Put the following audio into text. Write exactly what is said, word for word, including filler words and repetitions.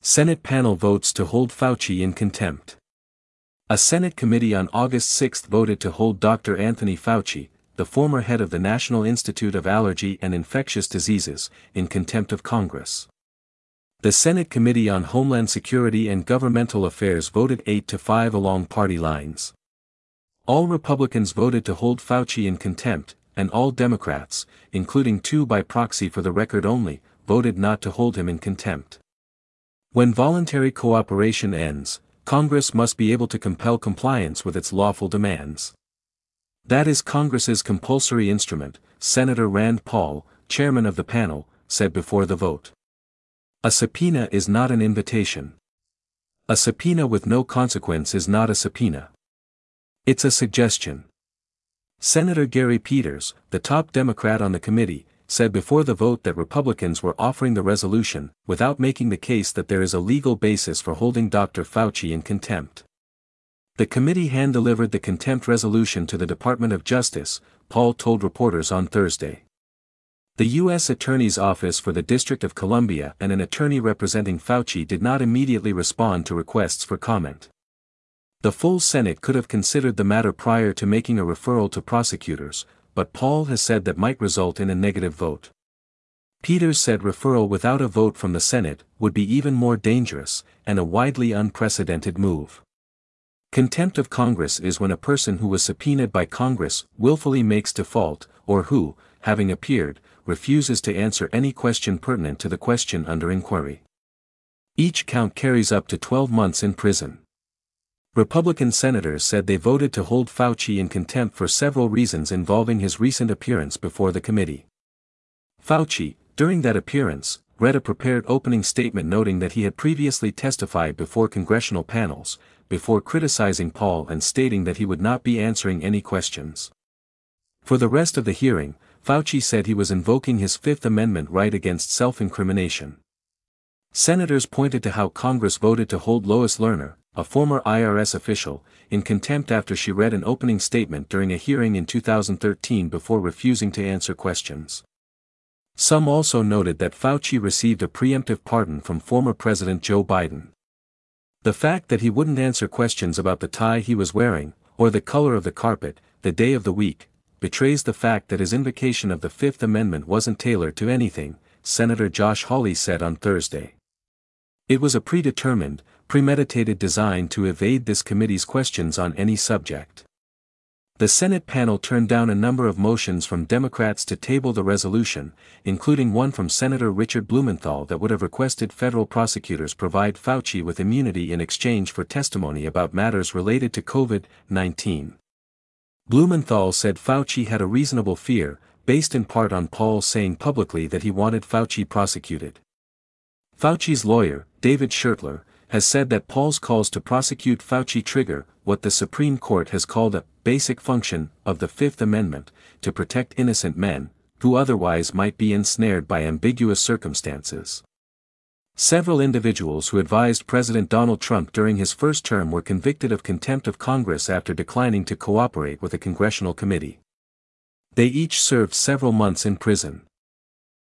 Senate panel votes to hold Fauci in contempt. A Senate committee on August sixth voted to hold Doctor Anthony Fauci, the former head of the National Institute of Allergy and Infectious Diseases, in contempt of Congress. The Senate Committee on Homeland Security and Governmental Affairs voted eight to five along party lines. All Republicans voted to hold Fauci in contempt, and all Democrats, including two by proxy for the record only, voted not to hold him in contempt. When voluntary cooperation ends, Congress must be able to compel compliance with its lawful demands. That is Congress's compulsory instrument, Senator Rand Paul, chairman of the panel, said before the vote. A subpoena is not an invitation. A subpoena with no consequence is not a subpoena. It's a suggestion. Senator Gary Peters, the top Democrat on the committee, said before the vote that Republicans were offering the resolution, without making the case that there is a legal basis for holding Doctor Fauci in contempt. The committee hand-delivered the contempt resolution to the Department of Justice, Paul told reporters on Thursday. The U S Attorney's Office for the District of Columbia and an attorney representing Fauci did not immediately respond to requests for comment. The full Senate could have considered the matter prior to making a referral to prosecutors, but Paul has said that might result in a negative vote. Peters said referral without a vote from the Senate would be even more dangerous, and a widely unprecedented move. Contempt of Congress is when a person who was subpoenaed by Congress willfully makes default, or who, having appeared, refuses to answer any question pertinent to the question under inquiry. Each count carries up to twelve months in prison. Republican senators said they voted to hold Fauci in contempt for several reasons involving his recent appearance before the committee. Fauci, during that appearance, read a prepared opening statement noting that he had previously testified before congressional panels, before criticizing Paul and stating that he would not be answering any questions. For the rest of the hearing, Fauci said he was invoking his Fifth Amendment right against self-incrimination. Senators pointed to how Congress voted to hold Lois Lerner, a former I R S official, in contempt after she read an opening statement during a hearing in two thousand thirteen before refusing to answer questions. Some also noted that Fauci received a preemptive pardon from former President Joe Biden. The fact that he wouldn't answer questions about the tie he was wearing, or the color of the carpet, the day of the week, betrays the fact that his invocation of the Fifth Amendment wasn't tailored to anything, Senator Josh Hawley said on Thursday. It was a predetermined, premeditated design to evade this committee's questions on any subject. The Senate panel turned down a number of motions from Democrats to table the resolution, including one from Senator Richard Blumenthal that would have requested federal prosecutors provide Fauci with immunity in exchange for testimony about matters related to COVID nineteen. Blumenthal said Fauci had a reasonable fear, based in part on Paul saying publicly that he wanted Fauci prosecuted. Fauci's lawyer, David Schertler, has said that Paul's calls to prosecute Fauci trigger what the Supreme Court has called a basic function of the Fifth Amendment, to protect innocent men, who otherwise might be ensnared by ambiguous circumstances. Several individuals who advised President Donald Trump during his first term were convicted of contempt of Congress after declining to cooperate with a congressional committee. They each served several months in prison.